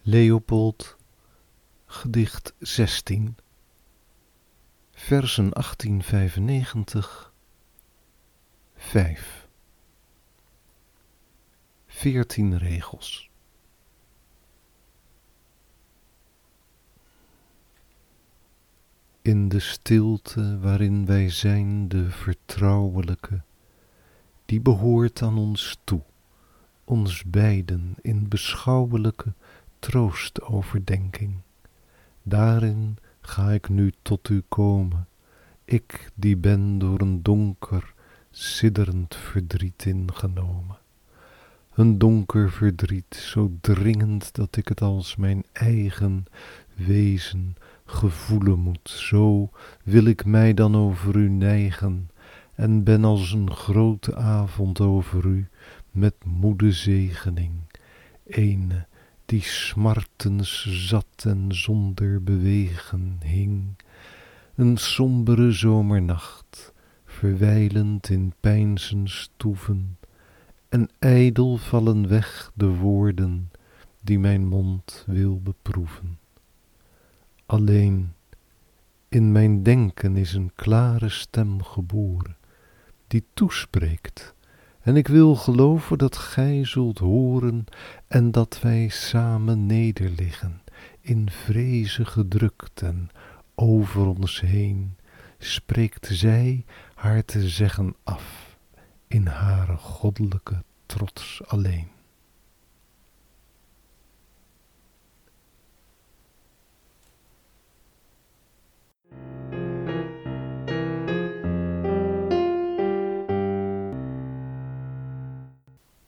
Leopold, gedicht 16, versen 1895, 5. 14 regels. In de stilte waarin wij zijn, de vertrouwelijke, die behoort aan ons toe, ons beiden in beschouwelijke troostoverdenking. Daarin ga ik nu tot u komen, ik die ben door een donker, sidderend verdriet ingenomen. Een donker verdriet, zo dringend dat ik het als mijn eigen wezen gevoelen moet. Zo wil ik mij dan over u nijgen en ben als een grote avond over u met moede zegening. Ene die smartens zat en zonder bewegen hing. Een sombere zomernacht, verwijlend in peinzens toeven, en ijdel vallen weg de woorden die mijn mond wil beproeven. Alleen in mijn denken is een klare stem geboren, die toespreekt, en ik wil geloven dat gij zult horen en dat wij samen nederliggen, in vreze gedrukt, en over ons heen spreekt zij haar te zeggen af, in hare goddelijke trots alleen.